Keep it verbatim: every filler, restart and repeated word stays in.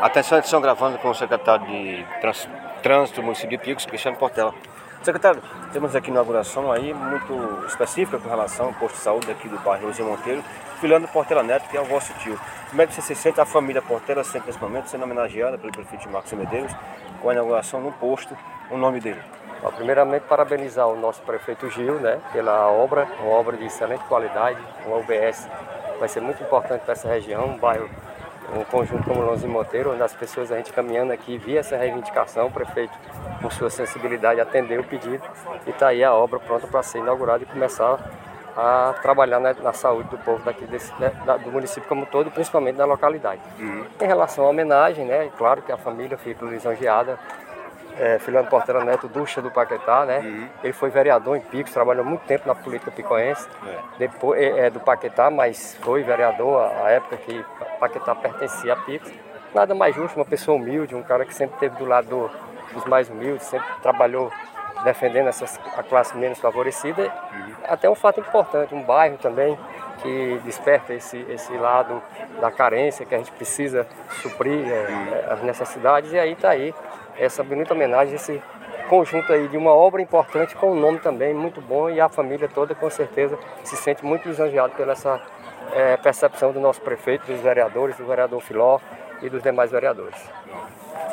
Atenção, edição gravando com o secretário de Trans, Trânsito do município de Picos, Cristiano Portela. Secretário, temos aqui uma inauguração aí muito específica com relação ao posto de saúde aqui do bairro José Monteiro, filhando Portela Neto, que é o vosso tio. Como é que você se sente, a família Portela, sempre nesse momento, sendo homenageada pelo prefeito Marcos Medeiros, com a inauguração no posto, o nome dele? Bom, primeiramente, parabenizar o nosso prefeito Gil, né, pela obra, uma obra de excelente qualidade, uma U B S vai ser muito importante para essa região, um bairro, um conjunto como José Monteiro, onde as pessoas, a gente caminhando aqui, via essa reivindicação, o prefeito, com sua sensibilidade, atendeu o pedido e está aí a obra pronta para ser inaugurada e começar a trabalhar na, na saúde do povo daqui desse, né, da, do município como um todo, principalmente na localidade. Uhum. Em relação à homenagem, né, claro que a família fica lisonjeada. É, Filhando Portela Neto, Ducha do Paquetá, né? Uhum. Ele foi vereador em Picos, trabalhou muito tempo na política picoense, é. Depois é, é do Paquetá, mas foi vereador à época que Paquetá pertencia a Picos. Nada mais justo, uma pessoa humilde, um cara que sempre esteve do lado do, dos mais humildes, sempre trabalhou defendendo essas, a classe menos favorecida. Uhum. Até um fato importante, um bairro também que desperta esse, esse lado da carência, que a gente precisa suprir é, uhum. as necessidades, e aí está aí essa bonita homenagem, esse conjunto aí de uma obra importante com um nome também muito bom, e a família toda com certeza se sente muito lisonjeada pela essa é, percepção do nosso prefeito, dos vereadores, do vereador Filó e dos demais vereadores.